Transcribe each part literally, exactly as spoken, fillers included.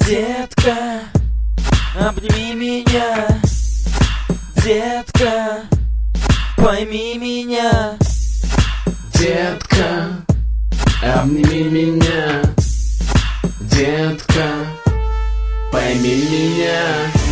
Детка, обними меня. Детка, пойми меня. Детка, обними меня. Детка, пойми меня.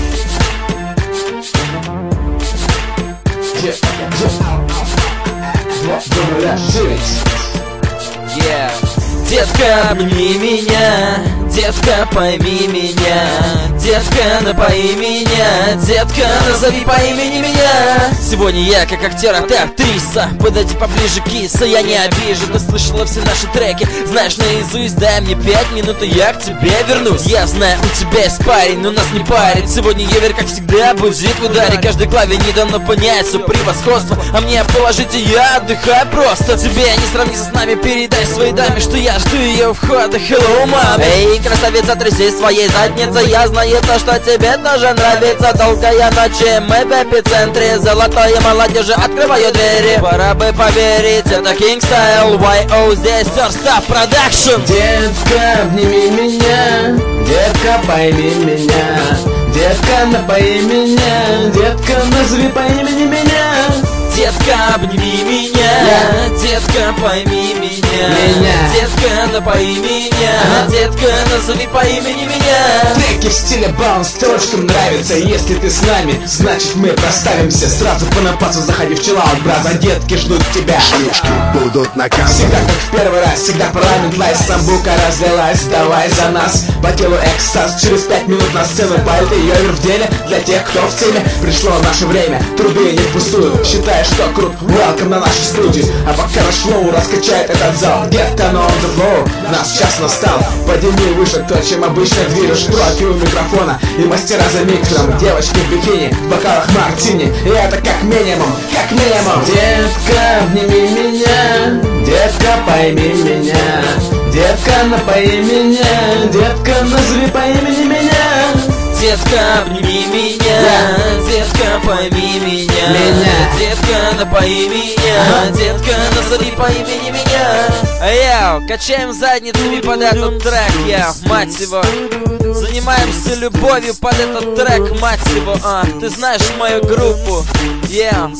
Yeah. Детка, обними меня. Детка, пойми меня. Детка, напои меня. Детка, назови по имени меня. Сегодня я как актер, а ты актриса. Подойди поближе, киса, я не обижу. Ты слышала все наши треки, знаешь наизусть. Дай мне пять минут, и я к тебе вернусь. Я знаю, у тебя есть парень, но нас не парит. Сегодня Евер, как всегда, будет в ударе. Каждой клаве не дано понять все превосходство. А мне положите, я отдыхаю просто. Тебе не сравнится с нами, передай своей даме, что я жду ее входа. Hello, мама. Эй, красавица, тряси своей задницей. Я знаю то, что тебе тоже нравится. Долгая ночь, мы в эпицентре. Золотой молодежи, открываю двери. Пора бы поверить, это King Style. вай о здесь Surfstaff Production. Детка, обними меня. Детка, пойми меня. Детка, напои меня. Детка, назови по имени меня. Детка, обними меня. Yeah. Детка, пойми меня. меня. Детка, напои меня. uh-huh. Детка, назови по имени меня. Треки в стиле баунс строчкам нравятся. Если ты с нами, значит мы проставимся. Сразу по напасу заходи в чиллаут, браза. Детки ждут тебя. Шлюшки будут наказаны. Всегда как в первый раз, всегда парламент лайс. Самбука разлилась, давай за нас. По телу экстаз, через пять минут на сцену. Пальты Йовер в деле, для тех, кто в теме. Пришло наше время, труды не впустую. Считай, что крут, welcome на нашу студию. А пока наш флоу раскачает этот зал. Get on the floor, наш час настал. Подними выше то, чем обычно движешь. Профи у микрофона и мастера за миксером. Девочки в бикини, в бокалах мартини. И это как минимум, как минимум. Детка, обними меня. Детка, пойми меня. Детка, напои меня. Детка, назови по имени меня. Детка, обними меня. Yeah. Детка, пойми меня. меня. Детка, напои меня. uh-huh. Детка, назови по имени меня. Йоу, качаем задницами под этот трек, я, мать его. Занимаемся любовью под этот трек, мать его. а, Ты знаешь мою группу, yeah.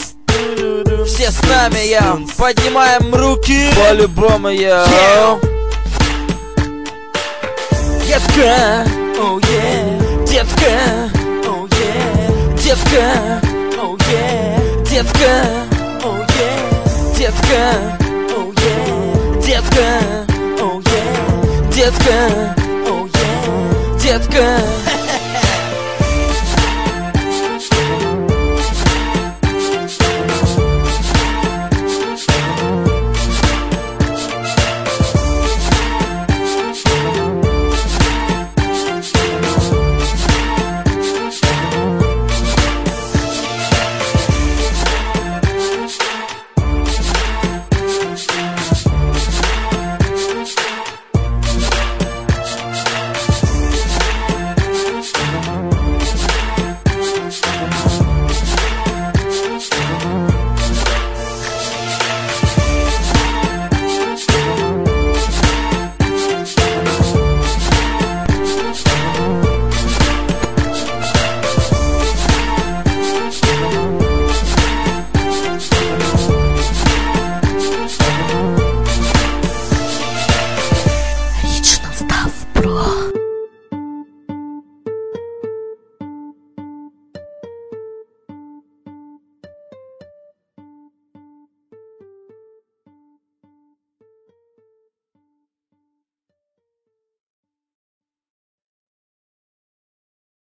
Все с нами, я, поднимаем руки. По-любому, я. Yeah. Детка, oh yeah. Детка, oh yeah. Детка, oh yeah. Детка, oh yeah. Детка, oh yeah. Детка, oh yeah. Детка, oh yeah. Детка.